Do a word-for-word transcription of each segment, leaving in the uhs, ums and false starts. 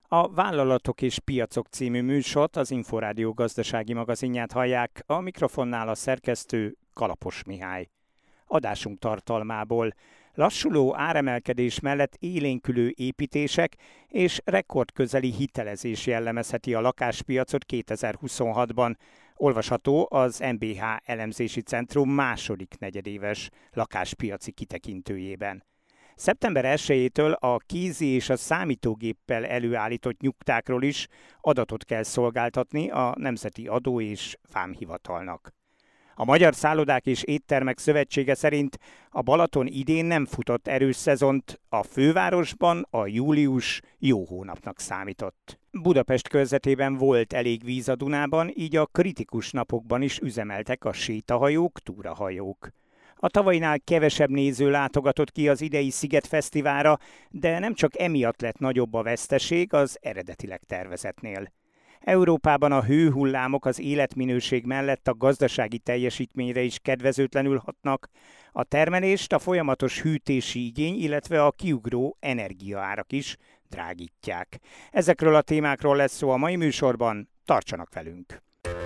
A Vállalatok és Piacok című műsort, az Inforádió gazdasági magazinját hallják, a mikrofonnál a szerkesztő Kalapos Mihály. Adásunk tartalmából: lassuló áremelkedés mellett élénkülő építések és rekordközeli hitelezés jellemezheti a lakáspiacot kétezer-huszonhatban. Olvasható az em bé há Elemzési Centrum második negyedéves lakáspiaci kitekintőjében. szeptember elsejétől a kézi és a számítógéppel előállított nyugtákról is adatot kell szolgáltatni a Nemzeti Adó és Vámhivatalnak. A Magyar Szállodák és Éttermek Szövetsége szerint a Balaton idén nem futott erős szezont, a fővárosban a július jó hónapnak számított. Budapest körzetében volt elég víz a Dunában, így a kritikus napokban is üzemeltek a sétahajók, túrahajók. A tavainál kevesebb néző látogatott ki az idei Szigetfesztiválra, de nem csak emiatt lett nagyobb a veszteség az eredetileg tervezetnél. Európában a hőhullámok az életminőség mellett a gazdasági teljesítményre is kedvezőtlenül hatnak, a termelést a folyamatos hűtési igény, illetve a kiugró energiaárak is drágítják. Ezekről a témákról lesz szó a mai műsorban, tartsanak velünk!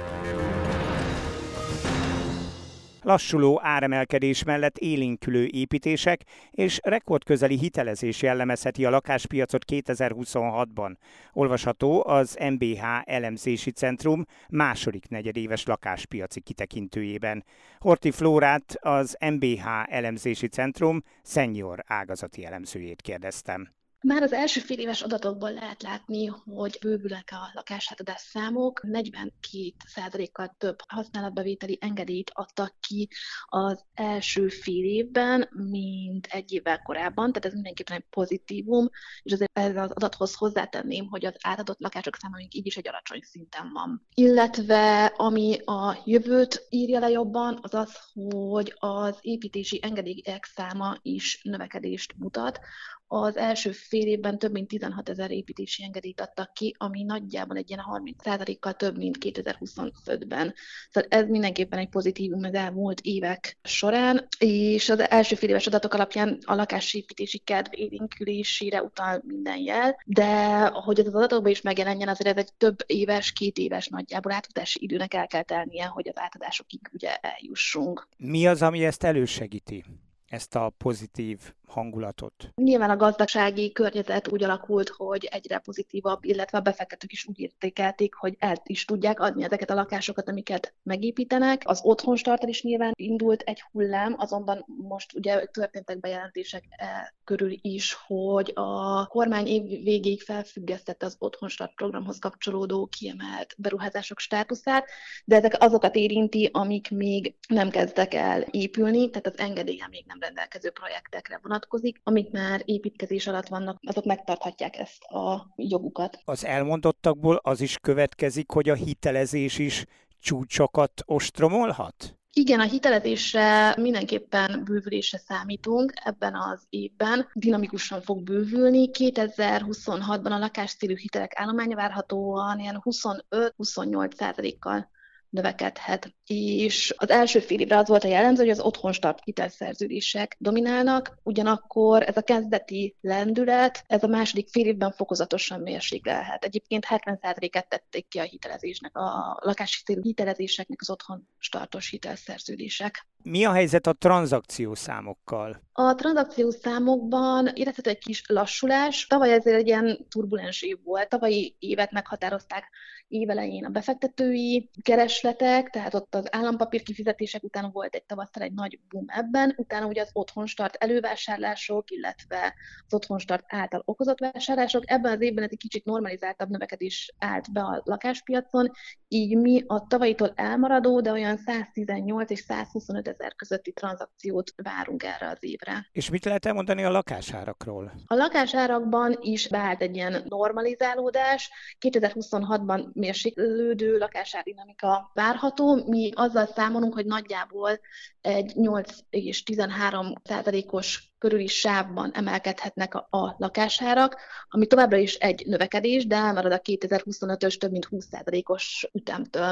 Lassuló áremelkedés mellett élénkülő építések és rekordközeli hitelezés jellemezheti a lakáspiacot kétezer-huszonhatban. Olvasható az em bé há Elemzési Centrum második negyedéves lakáspiaci kitekintőjében. Horthy Flórát, az em bé há Elemzési Centrum senior ágazati elemzőjét kérdeztem. Már az első fél éves adatokból lehet látni, hogy bővülnek a lakásátadás számok. negyvenkét százalékkal több használatbevételi engedélyt adtak ki az első fél évben, mint egy évvel korábban, tehát ez mindenképpen egy pozitívum, és azért ez az adathoz hozzátenném, hogy az átadott lakások száma még így is egy alacsony szinten van. Illetve ami a jövőt írja le jobban, az az, hogy az építési engedélyek száma is növekedést mutat. Az első fél évben több mint tizenhatezer építési engedélyt adtak ki, ami nagyjából egy ilyen harminc százalékkal több, mint kétezer-huszonötben. Szóval ez mindenképpen egy pozitívum az elmúlt évek során, és az első fél éves adatok alapján a lakásépítési kedv élénkülésére utal minden jel, de ahogy ez az adatokban is megjelenjen, azért ez egy több éves, két éves nagyjából átfutási időnek el kell telnie, hogy az átadásokig ugye eljussunk. Mi az, ami ezt elősegíti, ezt a pozitív hangulatot? Nyilván a gazdasági környezet úgy alakult, hogy egyre pozitívabb, illetve a befektetők is úgy értékelték, hogy el is tudják adni ezeket a lakásokat, amiket megépítenek. Az otthonstarter is nyilván indult egy hullám, azonban most ugye történtek bejelentések e körül is, hogy a kormány év végéig felfüggesztette az otthonstart programhoz kapcsolódó kiemelt beruházások státuszát, de ezek azokat érinti, amik még nem kezdtek el épülni, tehát az engedéllyel még nem rendelkező projektekre vonatkozik. Amik már építkezés alatt vannak, azok megtarthatják ezt a jogukat. Az elmondottakból az is következik, hogy a hitelezés is csúcsokat ostromolhat? Igen, a hitelezésre mindenképpen bővülésre számítunk ebben az évben. Dinamikusan fog bővülni. kétezer-huszonhatban a lakáscélú hitelek állománya várhatóan ilyen huszonöt-huszonnyolc százalékkal növekedhet. És az első fél évre az volt a jellemző, hogy az otthonstart hitelszerződések dominálnak, ugyanakkor ez a kezdeti lendület, ez a második fél évben fokozatosan mérsékelhet. Egyébként hetven százalékát tették ki a hitelezésnek, a lakási célú hitelezéseknek az otthonstartos hitelszerződések. Mi a helyzet a tranzakciószámokkal? A tranzakciós számokban érezhető egy kis lassulás. Tavaly ezért egy ilyen turbulens év volt. Tavalyi évet meghatározták évelején a befektetői keresletek, tehát ott az állampapír kifizetések után volt egy tavasszal egy nagy boom ebben, utána ugye az otthonstart elővásárlások, illetve az otthonstart által okozott vásárlások. Ebben az évben egy kicsit normalizáltabb növekedés állt be a lakáspiacon, így mi a tavalyitól elmaradó, de olyan száztizennyolc és százhuszonöt ezer közötti tranzakciót várunk erre az évre. És mit lehet elmondani a lakásárakról? A lakásárakban is beállt egy ilyen normalizálódás. kétezer-huszonhatban mérséklődő lakásárdinamika várható. Mi azzal számolunk, hogy nagyjából egy nyolc és tizenhárom százalékos körüli sávban emelkedhetnek a, a lakásárak, ami továbbra is egy növekedés, de elmarad a kétezer-huszonötös több mint húsz százalékos ütemtől.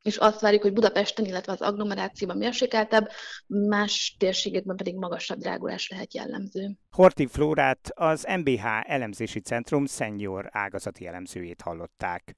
és azt várjuk, hogy Budapesten, illetve az agglomerációban mérsékeltebb, más térségekben pedig magasabb drágulás lehet jellemző. Horthy Flórát, az em bé há Elemzési Centrum senior ágazati elemzőjét hallották.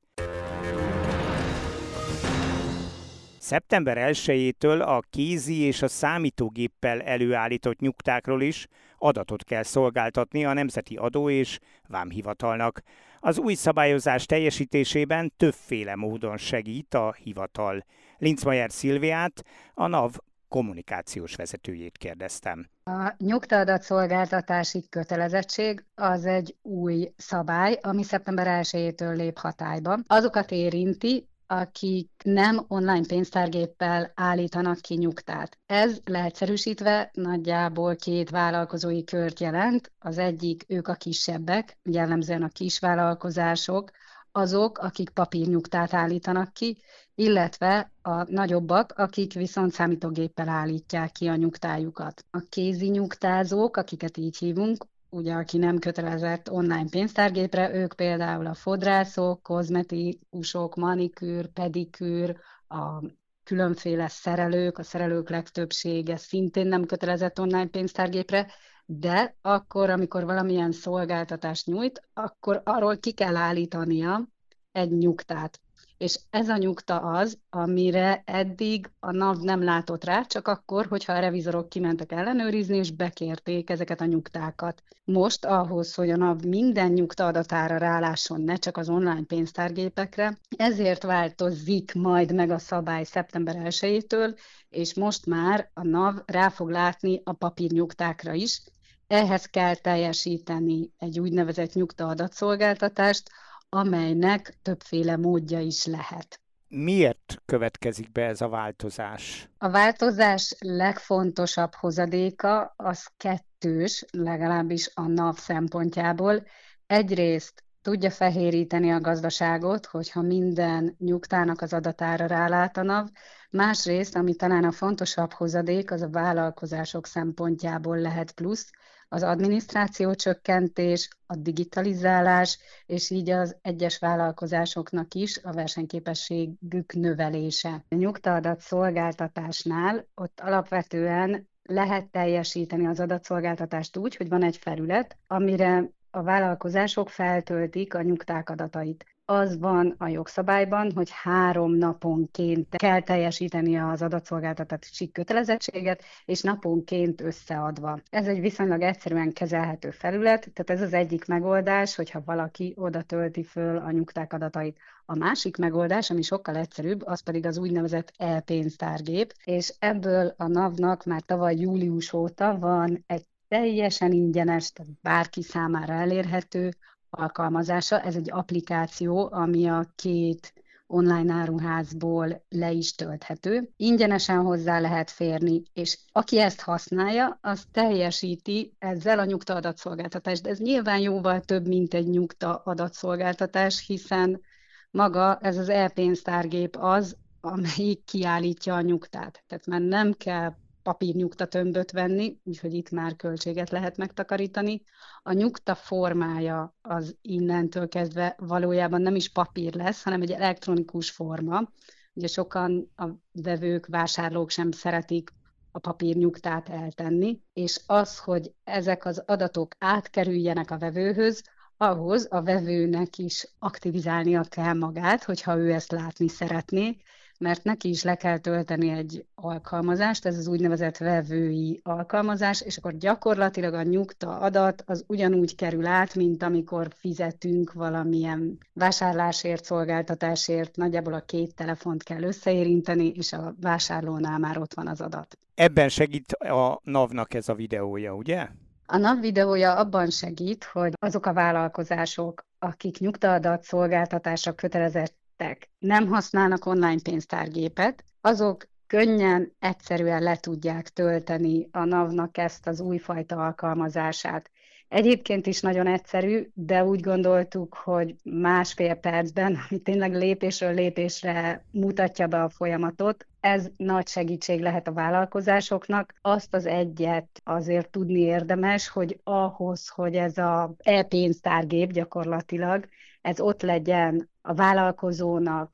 szeptember elsejétől a kézi és a számítógéppel előállított nyugtákról is adatot kell szolgáltatni a Nemzeti Adó és Vámhivatalnak. Az új szabályozás teljesítésében többféle módon segít a hivatal. Linzmayer Szilviát, a NAV kommunikációs vezetőjét kérdeztem. A nyugtaadatszolgáltatási kötelezettség az egy új szabály, ami szeptember elsejétől lép hatályba. Azokat érinti, akik nem online pénztárgéppel állítanak ki nyugtát. Ez leegyszerűsítve nagyjából két vállalkozói kört jelent. Az egyik ők a kisebbek, jellemzően a kisvállalkozások, azok, akik papírnyugtát állítanak ki, illetve a nagyobbak, akik viszont számítógéppel állítják ki a nyugtájukat. A kézi nyugtázók, akiket így hívunk, ugye aki nem kötelezett online pénztárgépre, ők például a fodrászok, kozmetikusok, manikűr, pedikűr, a különféle szerelők, a szerelők legtöbbsége szintén nem kötelezett online pénztárgépre, de akkor, amikor valamilyen szolgáltatást nyújt, akkor arról ki kell állítania egy nyugtát. És ez a nyugta az, amire eddig a NAV nem látott rá, csak akkor, hogyha a revizorok kimentek ellenőrizni, és bekérték ezeket a nyugtákat. Most ahhoz, hogy a NAV minden nyugta adatára rálásson, ne csak az online pénztárgépekre, ezért változik majd meg a szabály szeptember elsejétől, és most már a NAV rá fog látni a papírnyugtákra is. Ehhez kell teljesíteni egy úgynevezett nyugta adatszolgáltatást, amelynek többféle módja is lehet. Miért következik be ez a változás? A változás legfontosabb hozadéka az kettős, legalábbis a NAV szempontjából. Egyrészt tudja fehéríteni a gazdaságot, hogyha minden nyugtának az adatára rálát a NAV. Másrészt, ami talán a fontosabb hozadék, az a vállalkozások szempontjából lehet plusz, az adminisztráció csökkentés, a digitalizálás, és így az egyes vállalkozásoknak is a versenyképességük növelése. A nyugtaadat szolgáltatásnál ott alapvetően lehet teljesíteni az adatszolgáltatást úgy, hogy van egy felület, amire a vállalkozások feltöltik a nyugták adatait. Az van a jogszabályban, hogy három naponként kell teljesíteni az adatszolgáltatási kötelezettséget, és naponként összeadva. Ez egy viszonylag egyszerűen kezelhető felület, tehát ez az egyik megoldás, hogyha valaki oda tölti föl a nyugták adatait. A másik megoldás, ami sokkal egyszerűbb, az pedig az úgynevezett e-pénztárgép, és ebből a NAV-nak már tavaly július óta van egy teljesen ingyenes, tehát bárki számára elérhető alkalmazása. Ez egy applikáció, ami a két online áruházból le is tölthető. Ingyenesen hozzá lehet férni, és aki ezt használja, az teljesíti ezzel a nyugta adatszolgáltatást. De ez nyilván jóval több, mint egy nyugta adatszolgáltatás, hiszen maga ez az e-pénztárgép az, amelyik kiállítja a nyugtát. Tehát már nem kell papírnyugtatömböt venni, úgyhogy itt már költséget lehet megtakarítani. A nyugta formája az innentől kezdve valójában nem is papír lesz, hanem egy elektronikus forma. Ugye sokan a vevők, vásárlók sem szeretik a papírnyugtát eltenni, és az, hogy ezek az adatok átkerüljenek a vevőhöz, ahhoz a vevőnek is aktivizálnia kell magát, hogyha ő ezt látni szeretné, mert neki is le kell tölteni egy alkalmazást, ez az úgynevezett vevői alkalmazás, és akkor gyakorlatilag a nyugta adat az ugyanúgy kerül át, mint amikor fizetünk valamilyen vásárlásért, szolgáltatásért, nagyjából a két telefont kell összeérinteni, és a vásárlónál már ott van az adat. Ebben segít a NAV-nak ez a videója, ugye? A NAV videója abban segít, hogy azok a vállalkozások, akik nyugtaadat szolgáltatásra kötelezett nem használnak online pénztárgépet, azok könnyen, egyszerűen le tudják tölteni a NAV-nak ezt az újfajta alkalmazását. Egyébként is nagyon egyszerű, de úgy gondoltuk, hogy másfél percben, ami tényleg lépésről lépésre mutatja be a folyamatot, ez nagy segítség lehet a vállalkozásoknak. Azt az egyet azért tudni érdemes, hogy ahhoz, hogy ez az e-pénztárgép gyakorlatilag, ez ott legyen a vállalkozónak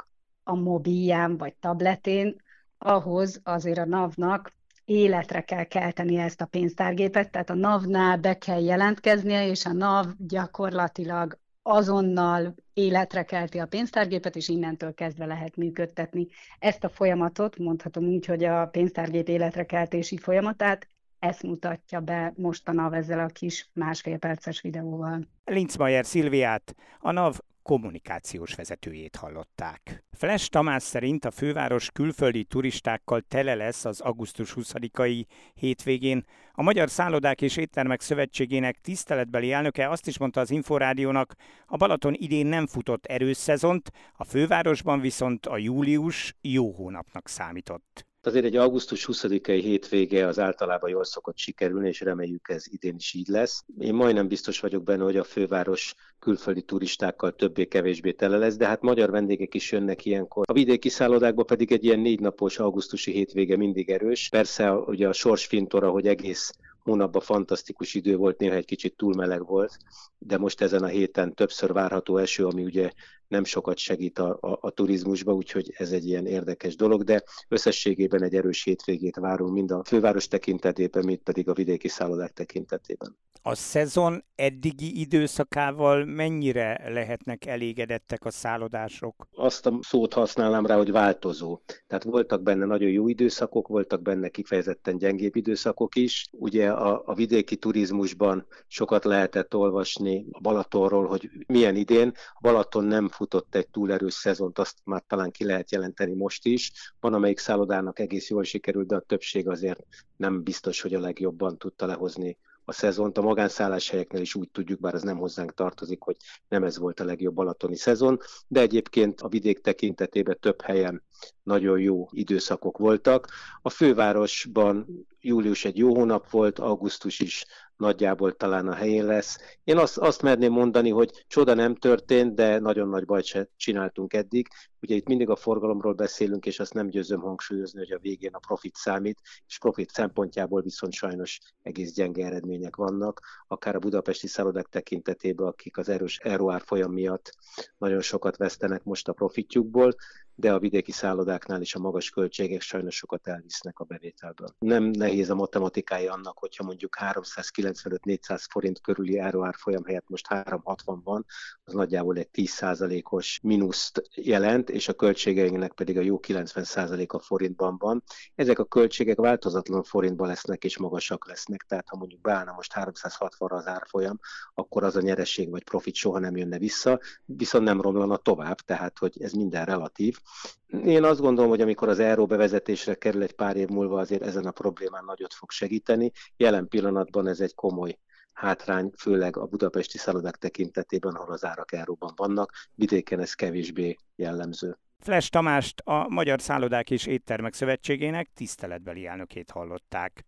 a mobilján vagy tabletén, ahhoz azért a NAV-nak életre kell kelteni ezt a pénztárgépet, tehát a NAV-nál be kell jelentkeznie, és a NAV gyakorlatilag azonnal életre kelti a pénztárgépet, és innentől kezdve lehet működtetni. Ezt a folyamatot, mondhatom úgy, hogy a pénztárgép életre keltési folyamatát, ezt mutatja be most a NAV ezzel a kis másfél perces videóval. Linzmeier Szilviát, a NAV kommunikációs vezetőjét hallották. Flash Tamás szerint a főváros külföldi turistákkal tele lesz az augusztus huszadikai hétvégén. A Magyar Szállodák és Éttermek Szövetségének tiszteletbeli elnöke azt is mondta az Inforádiónak, a Balaton idén nem futott erős szezont, a fővárosban viszont a július jó hónapnak számított. Azért egy augusztus huszadikai hétvége az általában jól szokott sikerülni, és reméljük ez idén is így lesz. Én majdnem biztos vagyok benne, hogy a főváros külföldi turistákkal többé-kevésbé tele lesz, de hát magyar vendégek is jönnek ilyenkor. A vidéki szállodákban pedig egy ilyen négy napos augusztusi hétvége mindig erős. Persze ugye a sorsfintora, hogy egész hónapban fantasztikus idő volt, néha egy kicsit túl meleg volt, de most ezen a héten többször várható eső, ami ugye nem sokat segít a, a, a turizmusba, úgyhogy ez egy ilyen érdekes dolog, de összességében egy erős hétvégét várunk mind a főváros tekintetében, mind pedig a vidéki szállodák tekintetében. A szezon eddigi időszakával mennyire lehetnek elégedettek a szállodások? Azt a szót használnám rá, hogy változó. Tehát voltak benne nagyon jó időszakok, voltak benne kifejezetten gyengébb időszakok is. Ugye a, a vidéki turizmusban sokat lehetett olvasni a Balatonról, hogy milyen idén. A Balaton nem futott egy túl erős szezont, azt már talán ki lehet jelenteni most is. Van, amelyik szállodának egész jól sikerült, de a többség azért nem biztos, hogy a legjobban tudta lehozni a szezont. A magánszálláshelyeknél is úgy tudjuk, bár ez nem hozzánk tartozik, hogy nem ez volt a legjobb balatoni szezon, de egyébként a vidék tekintetében több helyen nagyon jó időszakok voltak. A fővárosban július egy jó hónap volt, augusztus is nagyjából talán a helyén lesz. Én azt, azt merném mondani, hogy csoda nem történt, de nagyon nagy bajt se csináltunk eddig. Ugye itt mindig a forgalomról beszélünk, és azt nem győzöm hangsúlyozni, hogy a végén a profit számít, és profit szempontjából viszont sajnos egész gyenge eredmények vannak, akár a budapesti szállodák tekintetében, akik az erős euróárfolyam miatt nagyon sokat vesztenek most a profitjukból, de a vidéki szállodák is a magas költségek sajnos sokat elvisznek a bevételből. Nem nehéz a matematikája annak, hogyha mondjuk háromszázkilencvenöt-négyszáz forint körüli áruárfolyam helyett most háromszázhatvan van, az nagyjából egy tíz százalékos mínuszt jelent, és a költségeinknek pedig a jó kilencven százalék a forintban van. Ezek a költségek változatlan forintban lesznek és magasak lesznek, tehát ha mondjuk beállna most háromszázhatvanra az árfolyam, akkor az a nyereség vagy profit soha nem jönne vissza, viszont nem romlana tovább, tehát hogy ez minden relatív. Én azt gondolom, hogy amikor az euró bevezetésre kerül egy pár év múlva, azért ezen a problémán nagyot fog segíteni. Jelen pillanatban ez egy komoly hátrány, főleg a budapesti szállodák tekintetében, ahol az árak euróban vannak, vidéken ez kevésbé jellemző. Flash Tamást, a Magyar Szállodák és Éttermek Szövetségének tiszteletbeli elnökét hallották.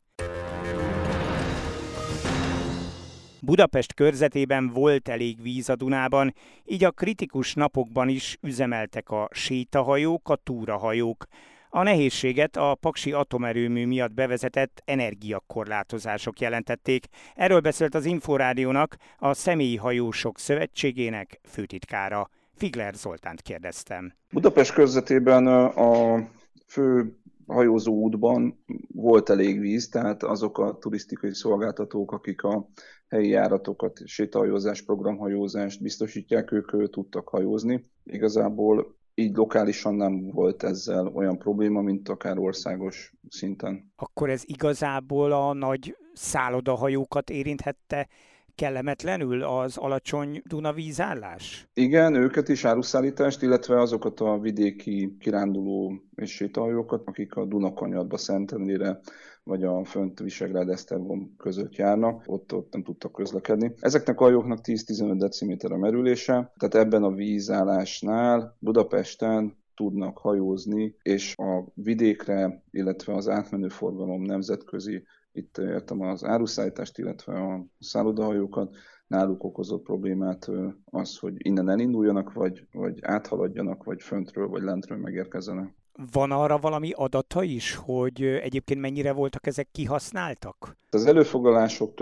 Budapest körzetében volt elég víz a Dunában, így a kritikus napokban is üzemeltek a sétahajók, a túrahajók. A nehézséget a paksi atomerőmű miatt bevezetett energiakorlátozások jelentették. Erről beszélt az Inforádiónak a Személyi Hajósok Szövetségének főtitkára. Figler Zoltánt kérdeztem. Budapest körzetében a fő hajózó útban volt elég víz, tehát azok a turisztikai szolgáltatók, akik a helyi járatokat, sétahajózás, programhajózást biztosítják, ők tudtak hajózni. Igazából így lokálisan nem volt ezzel olyan probléma, mint akár országos szinten. Akkor ez igazából a nagy szállodahajókat érinthette kellemetlenül, az alacsony Dunavízállás? Igen, őket is, áruszállítást, illetve azokat a vidéki kiránduló és sétahajókat, akik a Dunakanyarba, Szentendrére vagy a fönt Visegrád-Esztergom között járnak, ott, ott nem tudtak közlekedni. Ezeknek a hajóknak tíz-tizenöt deciméter a merülése, tehát ebben a vízállásnál Budapesten tudnak hajózni, és a vidékre, illetve az átmenő forgalom nemzetközi, itt értem az áruszállítást, illetve a szállodahajókat, náluk okozott problémát az, hogy innen elinduljanak, vagy, vagy áthaladjanak, vagy föntről, vagy lentről megérkezzenek. Van arra valami adata is, hogy egyébként mennyire voltak ezek kihasználtak? Az előfoglalások több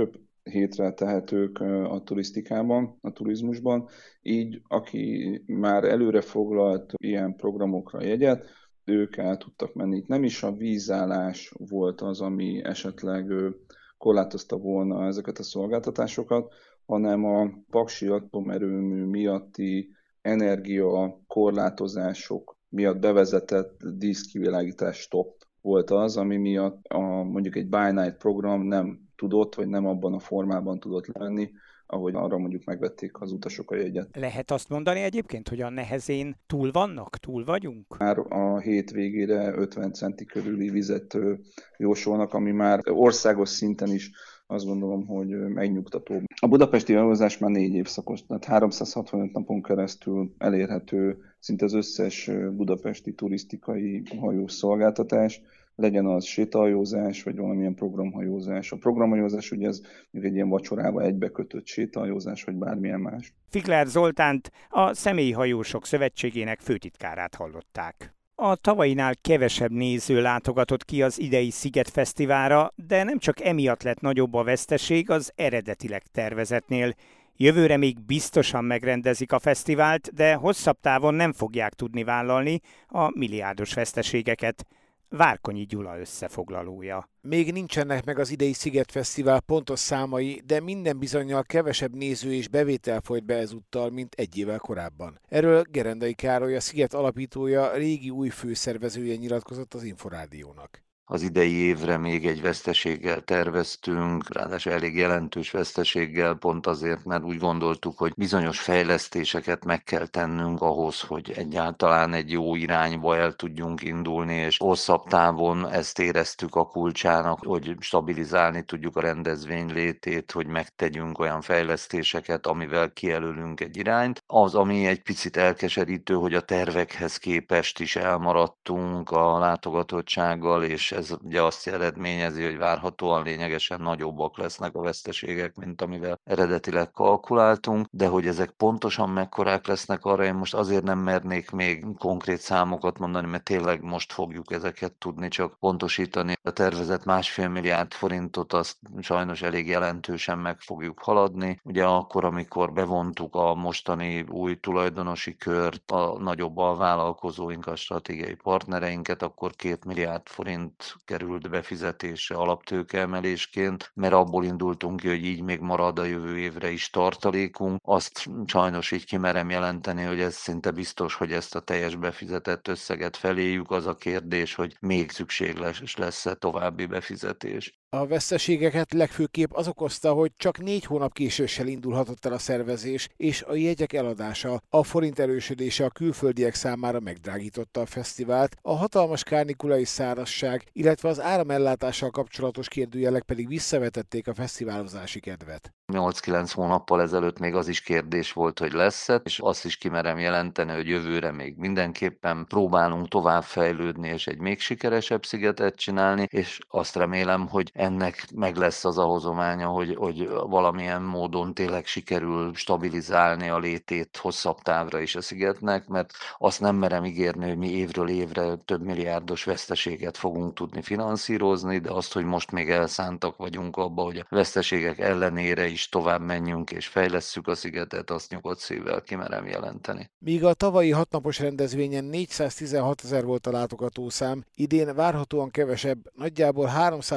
hétre tehetők a turisztikában, a turizmusban. Így aki már előre foglalt ilyen programokra jegyet, ők el tudtak menni. Itt nem is a vízállás volt az, ami esetleg korlátozta volna ezeket a szolgáltatásokat, hanem a paksi atomerőmű miatti energia korlátozások miatt bevezetett díszkivilágítás stop volt az, ami miatt a, mondjuk egy Buy Night program nem tudott, vagy nem abban a formában tudott lenni, ahogy arra mondjuk megvették az utasok a jegyet. Lehet azt mondani egyébként, hogy a nehezén túl vannak, túl vagyunk? Már a hét végére ötven centi körüli vizet jósolnak, ami már országos szinten is azt gondolom, hogy megnyugtató. A budapesti hajózás már négy évszakos, tehát háromszázhatvanöt napon keresztül elérhető szinte az összes budapesti turisztikai hajós szolgáltatás, legyen az sétahajózás, vagy valamilyen programhajózás. A programhajózás ugye ez egy ilyen vacsorába egybekötött sétahajózás, vagy bármilyen más. Figler Zoltánt, a Személyhajósok Szövetségének főtitkárát hallották. A tavainál kevesebb néző látogatott ki az idei Szigetfesztiválra, de nem csak emiatt lett nagyobb a veszteség az eredetileg tervezetnél. Jövőre még biztosan megrendezik a fesztivált, de hosszabb távon nem fogják tudni vállalni a milliárdos veszteségeket. Várkonyi Gyula összefoglalója. Még nincsenek meg az idei Szigetfesztivál pontos számai, de minden bizonnyal kevesebb néző és bevétel folyt be ezúttal, mint egy évvel korábban. Erről Gerendai Károly, a Sziget alapítója, régi új főszervezője nyilatkozott az Inforádiónak. Az idei évre még egy veszteséggel terveztünk, ráadásul elég jelentős veszteséggel, pont azért, mert úgy gondoltuk, hogy bizonyos fejlesztéseket meg kell tennünk ahhoz, hogy egyáltalán egy jó irányba el tudjunk indulni, és hosszabb távon ezt éreztük a kulcsának, hogy stabilizálni tudjuk a rendezvény létét, hogy megtegyünk olyan fejlesztéseket, amivel kijelölünk egy irányt. Az, ami egy picit elkeserítő, hogy a tervekhez képest is elmaradtunk a látogatottsággal, és ez ugye azt eredményezi, hogy várhatóan lényegesen nagyobbak lesznek a veszteségek, mint amivel eredetileg kalkuláltunk, de hogy ezek pontosan mekkorák lesznek, arra én most azért nem mernék még konkrét számokat mondani, mert tényleg most fogjuk ezeket tudni csak pontosítani. A tervezett másfél milliárd forintot azt sajnos elég jelentősen meg fogjuk haladni. Ugye akkor, amikor bevontuk a mostani új tulajdonosi kört, a nagyobb alvállalkozóink, a stratégiai partnereinket, akkor két milliárd forint került befizetésre alaptőkeemelésként, mert abból indultunk ki, hogy így még marad a jövő évre is tartalékunk. Azt sajnos így kimerem jelenteni, hogy ez szinte biztos, hogy ezt a teljes befizetett összeget feléjük. Az a kérdés, hogy még szükséges lesz-e további befizetés. A veszteségeket legfőképp az okozta, hogy csak négy hónap késéssel indulhatott el a szervezés, és a jegyek eladása, a forint erősödése a külföldiek számára megdrágította a fesztivált, a hatalmas kánikulai szárazság, illetve az áramellátással kapcsolatos kérdőjelek pedig visszavetették a fesztiválozási kedvet. nyolc-kilenc hónappal ezelőtt még az is kérdés volt, hogy lesz-e, és azt is kimerem jelenteni, hogy jövőre még mindenképpen próbálunk tovább fejlődni, és egy még sikeresebb szigetet csinálni, és azt remélem, hogy ennek meg lesz az a hozománya, hogy, hogy valamilyen módon tényleg sikerül stabilizálni a létét hosszabb távra is a szigetnek, mert azt nem merem ígérni, hogy mi évről évre több milliárdos veszteséget fogunk tudni finanszírozni, de azt, hogy most még elszántak vagyunk abba, hogy a veszteségek ellenére is tovább menjünk és fejlesszük a szigetet, azt nyugodt szívvel kimerem jelenteni. Míg a tavalyi hatnapos rendezvényen négyszáztizenhatezer volt a látogatószám, idén várhatóan kevesebb, nagyjából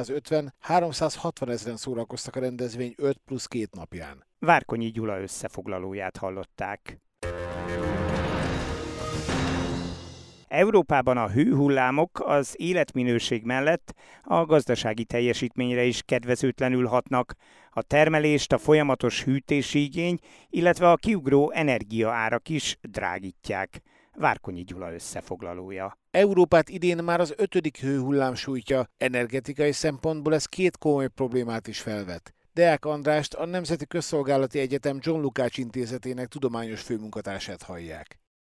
háromszázötven-háromszázhatvan ezeren szórakoztak a rendezvény öt plusz két napján. Várkonyi Gyula összefoglalóját hallották. Európában a hőhullámok az életminőség mellett a gazdasági teljesítményre is kedvezőtlenül hatnak. A termelést a folyamatos hűtési igény, illetve a kiugró energiaárak is drágítják. Várkonyi Gyula összefoglalója. Európát idén már az ötödik hőhullám sújtja, energetikai szempontból ez két komoly problémát is felvet. Deák Andrást, a Nemzeti Közszolgálati Egyetem John Lukács Intézetének tudományos főmunkatársát hallják.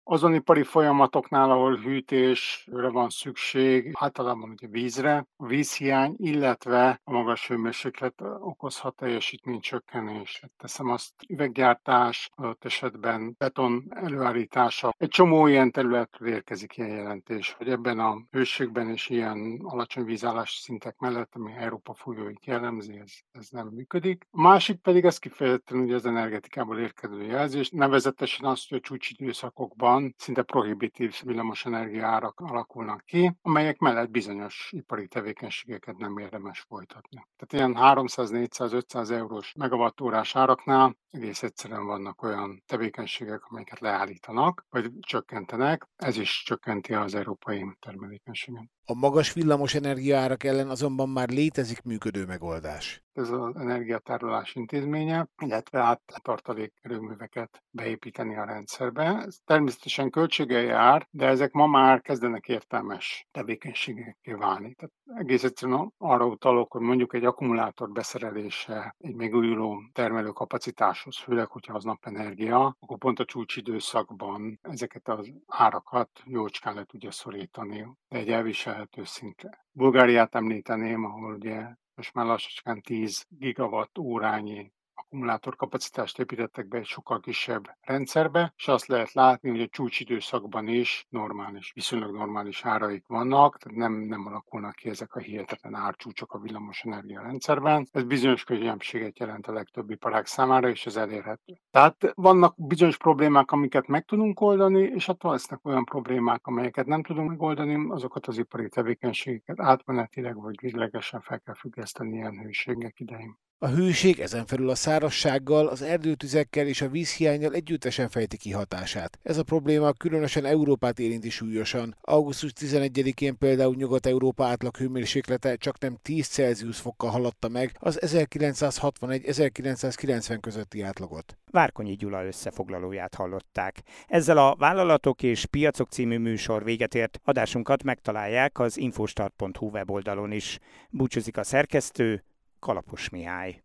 Azon ipari folyamatoknál, ahol hűtésre van szükség, általában ugye vízre, a vízhiány, illetve a magas hőmérséklet okozhat teljesítménycsökkenést. Teszem azt, üveggyártás, adott esetben beton előállítása. Egy csomó ilyen területről érkezik ilyen jelentés, hogy ebben a hőségben és ilyen alacsony vízállás szintek mellett, ami Európa folyóit jellemzi, ez, ez nem működik. A másik pedig ez kifejezetten ugye az energetikából érkező jelzés, nevezetesen azt, hogy a csúcsidőszakokban szinte prohibitív villamosenergia árak alakulnak ki, amelyek mellett bizonyos ipari tevékenységeket nem érdemes folytatni. Tehát ilyen háromszáz-négyszáz-ötszáz eurós megawattórás áraknál egész egyszerűen vannak olyan tevékenységek, amelyeket leállítanak, vagy csökkentenek, ez is csökkenti az európai termelékenységet. A magas villamos energiaárak ellen azonban már létezik működő megoldás. Ez az energiatárolás intézménye, illetve át tartalék erőműveket beépíteni a rendszerbe. Ez természetesen költséggel jár, de ezek ma már kezdenek értelmes tevékenységekké válni. Tehát egész egyszerűen arra utalok, hogy mondjuk egy akkumulátor beszerelése egy megújuló termelő kapacitáshoz, főleg, hogyha az napenergia, akkor pont a csúcsidőszakban ezeket az árakat jócskán le tudja szorítani, de egy elviselhető szintre. Bulgáriát említeném, ahol ugye most már lassacskán tíz gigawatt órányi akkumulátorkapacitást építettek be egy sokkal kisebb rendszerbe, és azt lehet látni, hogy a csúcsidőszakban is normális, viszonylag normális áraik vannak, tehát nem, nem alakulnak ki ezek a hihetetlen árcsúcsok a villamosenergia rendszerben. Ez bizonyos különbséget jelent a legtöbb iparág számára, és ez elérhető. Tehát vannak bizonyos problémák, amiket meg tudunk oldani, és hát lesznek olyan problémák, amelyeket nem tudunk megoldani, azokat az ipari tevékenységeket átmenetileg vagy véglegesen fel kell függeszteni ilyen hőségek idején. A hőség ezen felül a szárazsággal, az erdőtüzekkel és a vízhiánnyal együttesen fejti ki hatását. Ez a probléma különösen Európát érinti súlyosan. augusztus tizenegyedikén például Nyugat-Európa átlag hőmérséklete csaknem tíz Celsius fokkal haladta meg az ezerkilencszázhatvanegy ezerkilencszázkilencven közötti átlagot. Várkonyi Gyula összefoglalóját hallották. Ezzel a Vállalatok és Piacok című műsor véget ért. Adásunkat megtalálják az infostart pont hu weboldalon is. Búcsúzik a szerkesztő, Kalapos Mihály.